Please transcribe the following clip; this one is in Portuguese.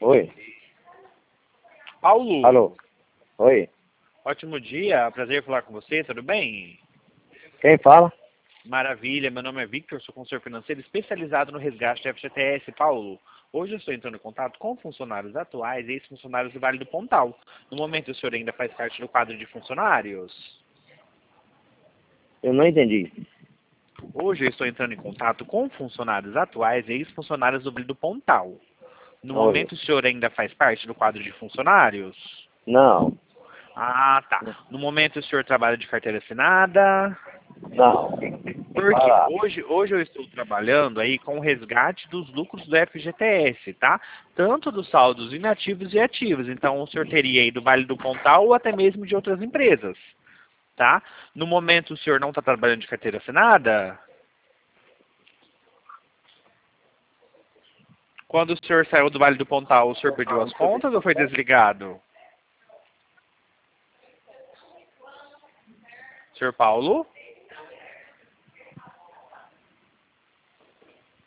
Oi. Paulo, Alô. Oi. ótimo dia, prazer em falar com você, tudo bem? Quem fala? Maravilha, meu nome é Victor, sou consultor financeiro especializado no resgate do FGTS. Paulo, hoje eu estou entrando em contato com funcionários atuais e ex-funcionários do Vale do Pontal. No momento, o senhor ainda faz parte do quadro de funcionários? Eu não entendi. Hoje eu estou entrando em contato com funcionários atuais e ex-funcionários do Vale do Pontal. No Oi. momento, o senhor ainda faz parte do quadro de funcionários? Não. Ah, tá. No momento, o senhor trabalha de carteira assinada? Não. Porque Para. hoje eu estou trabalhando aí com o resgate dos lucros do FGTS, tá? Tanto dos saldos inativos e ativos. Então, o senhor teria aí do Vale do Pontal ou até mesmo de outras empresas, tá? No momento, o senhor não está trabalhando de carteira assinada? Quando o senhor saiu do Vale do Pontal, o senhor pediu as contas ou foi desligado? Senhor Paulo?